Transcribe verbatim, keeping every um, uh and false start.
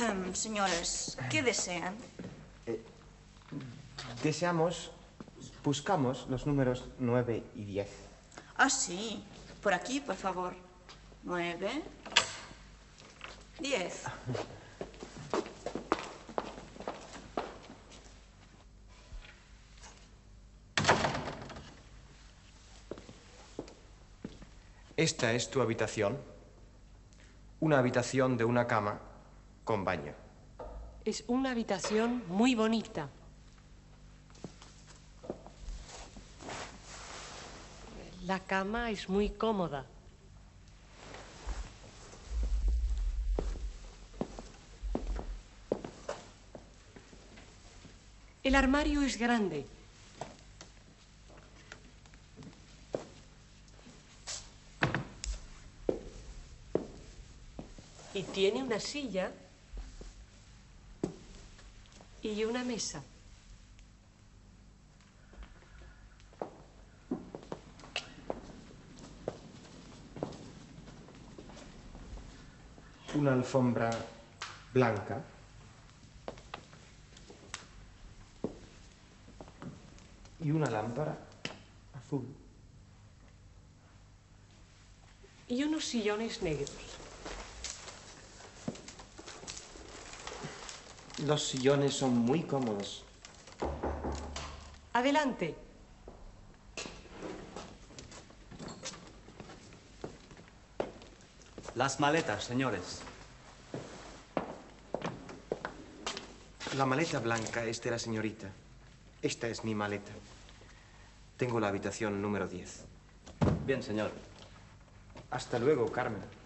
Señores, ¿qué desean? Eh, deseamos, buscamos los números nueve y diez. Ah, sí. Por aquí, por favor. Nueve. Diez. Esta es tu habitación. Una habitación de una cama con baño. Es una habitación muy bonita. La cama es muy cómoda. El armario es grande. Y tiene una silla y una mesa. Una alfombra blanca. Y una lámpara azul. Y unos sillones negros. Los sillones son muy cómodos. Adelante. Las maletas, señores. La maleta blanca es de la señorita. Esta es mi maleta. Tengo la habitación número diez. Bien, señor. Hasta luego, Carmen.